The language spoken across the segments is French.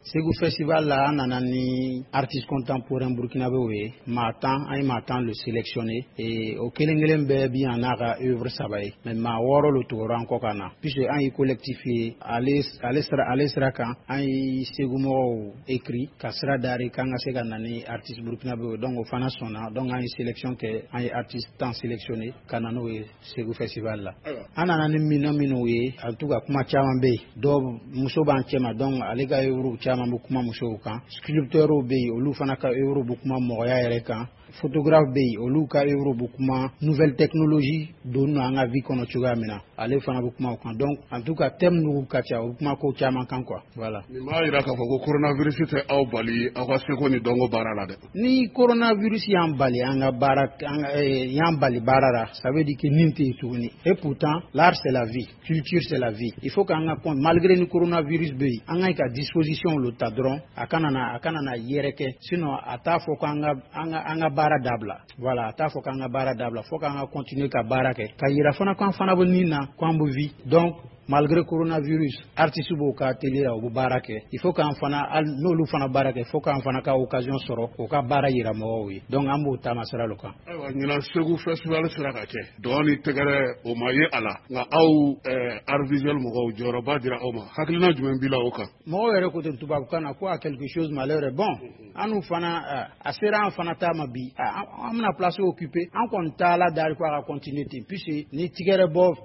Ségou Festival là, on a ni artiste contemporain burkinabé oui, Matan le sélectionné et au Kelengelen Bébi en a œuvre sabaye. Mais ma woro le tour encore kana. Puisque un y collectifié Alesraka, un y Ségoumo écrit, Kasra Dari Kanga Seganani, artiste burkinabé donc au Fana Sona, donc un y sélection que un y artiste tant sélectionné, Kanano et Ségou Festival là. On a ni minoué, en tout cas, kuma chaman be, do muso ban chema donc alega euro chaman bu kuma muso kan, sculpteur be olu fana ka euro bu kuma moya yere kan, photographe be olu ka euro bu kuma nouvelle technologie don anga vie kono chuga mina ale fana bu kuma kan. Donc en tout cas thème nu ka cha bu kuma ko chaman kan quoi. Voilà. Ni ma ira ka fo coronavirus te aw bali awa seko ni dongo barala de. Ni coronavirus yan bali anga bara yan bali barara, ça veut dire que ninte tourni. Et pourtant l'art c'est la vie, culture c'est la vie. Il faut qu'on ait compte malgré le coronavirus be anga à disposition le tadron akanana yereke sinon ata faut qu'on anga bara dabla. Voilà, ata faut qu'on bara dabla, faut qu'on continuer ka barake. Ka yira fana kan fana bonina kwambo vie. Donc malgré coronavirus artiste bo ka télé la bu barake il faut qu'en fana nolu fana barake il faut qu'en fana ka occasion soro o ka bara yira mo wi donc ambo tamasara lo kan aywa ñina Ségou festival sira ka ke doni tegere o maye ala nga aw art visuel mo go joro ba dira o ma haklina jumen bila o kan mo yere ko tubabu kana quoi quelque chose malheureux bon anu fana asera en fana tama bi amna place occupée en compta la dar ko ka continuer puis ni tigere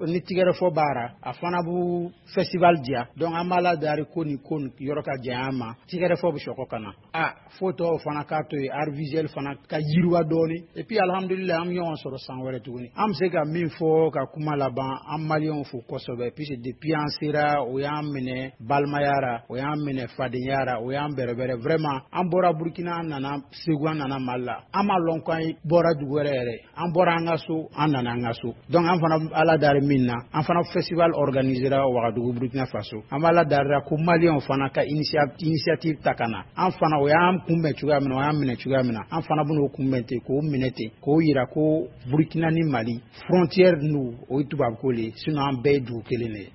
fo bara afana festival dia donc amala dari koni yoroka jama tigere fo bishoko kana photo fana ka to art visuel fana ka yirwa doni et puis alhamdulillah am yon soro sanwere tuguni am se ka min fo ka kuma laban am malion fo kosobe puis depuis en sera o yam mene balmayara o yam mene fadinyara o yam berebere vraiment am bora burkina nana Ségou nana malla ama lonkan bora dugorere am bora ngaso anana ngaso donc am fana ala dari minna am fana festival organisé Ouagadougou Burkina Faso amala darra ko malien fana ka initiative takana an fana o yam kumbe chuga mina o yam mine chuga mina an fana bunu kumbente ko minete ko yira ko Burkina ni Mali frontière nous o tubab ko le sinon an be du kelene